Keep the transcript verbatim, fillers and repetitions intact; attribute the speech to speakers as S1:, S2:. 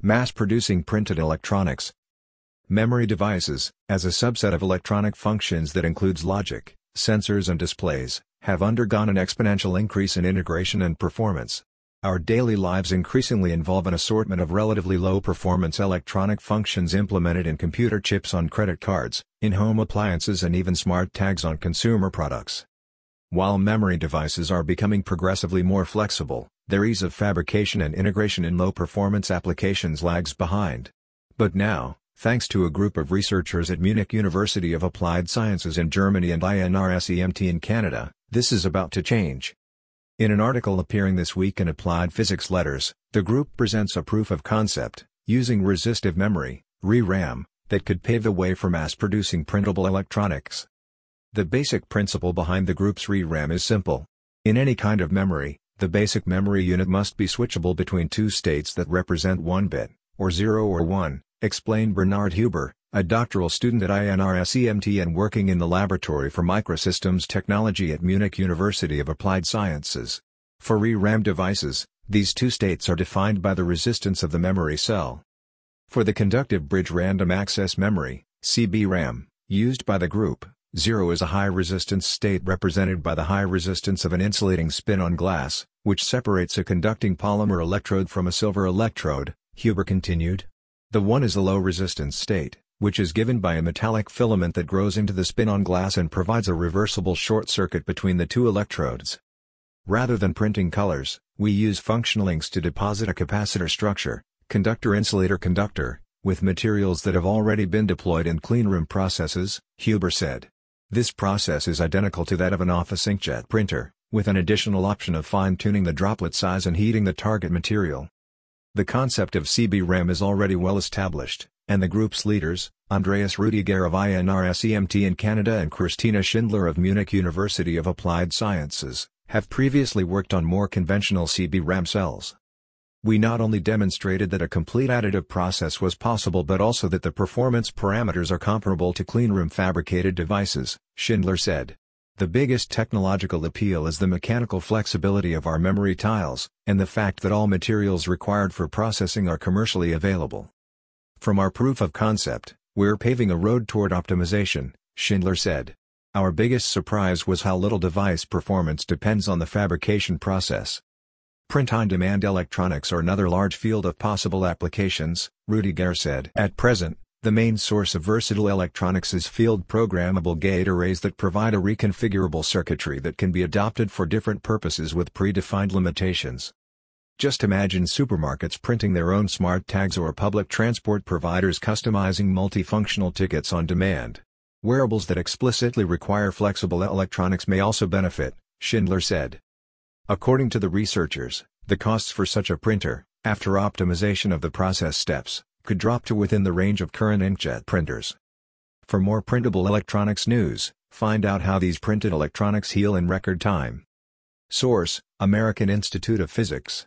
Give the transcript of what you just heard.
S1: Mass-producing printed electronics. Memory devices, as a subset of electronic functions that includes logic, sensors and displays, have undergone an exponential increase in integration and performance. Our daily lives increasingly involve an assortment of relatively low-performance electronic functions implemented in computer chips on credit cards, in home appliances and even smart tags on consumer products. While memory devices are becoming progressively more flexible, their ease of fabrication and integration in low-performance applications lags behind. But now, thanks to a group of researchers at Munich University of Applied Sciences in Germany and I N R S E M T in Canada, this is about to change. In an article appearing this week in Applied Physics Letters, the group presents a proof of concept, using resistive memory, R E RAM, that could pave the way for mass-producing printable electronics. The basic principle behind the group's R E RAM is simple. In any kind of memory, the basic memory unit must be switchable between two states that represent one bit, or zero or one, explained Bernhard Huber, a doctoral student at I N R S E M T and working in the Laboratory for Microsystems Technology at Munich University of Applied Sciences. For R E RAM devices, these two states are defined by the resistance of the memory cell. For the conductive bridge random access memory, C B RAM, used by the group, zero is a high-resistance state represented by the high resistance of an insulating spin on glass, which separates a conducting polymer electrode from a silver electrode, Huber continued. The one is a low-resistance state, which is given by a metallic filament that grows into the spin on glass and provides a reversible short circuit between the two electrodes. Rather than printing colors, we use functional inks to deposit a capacitor structure, conductor-insulator-conductor, with materials that have already been deployed in cleanroom processes, Huber said. This process is identical to that of an office inkjet printer, with an additional option of fine-tuning the droplet size and heating the target material. The concept of C B RAM is already well established, and the group's leaders, Andreas Rüdiger of I N R S E M T in Canada and Christina Schindler of Munich University of Applied Sciences, have previously worked on more conventional C B RAM cells. We not only demonstrated that a complete additive process was possible but also that the performance parameters are comparable to cleanroom fabricated devices, Schindler said. The biggest technological appeal is the mechanical flexibility of our memory tiles, and the fact that all materials required for processing are commercially available. From our proof of concept, we're paving a road toward optimization, Schindler said. Our biggest surprise was how little device performance depends on the fabrication process. Print-on-demand electronics are another large field of possible applications, Rüdiger said. At present, the main source of versatile electronics is field-programmable gate arrays that provide a reconfigurable circuitry that can be adopted for different purposes with predefined limitations. Just imagine supermarkets printing their own smart tags or public transport providers customizing multifunctional tickets on demand. Wearables that explicitly require flexible electronics may also benefit, Schindler said. According to the researchers, the costs for such a printer, after optimization of the process steps, could drop to within the range of current inkjet printers. For more printable electronics news, find out how these printed electronics heal in record time. Source: American Institute of Physics.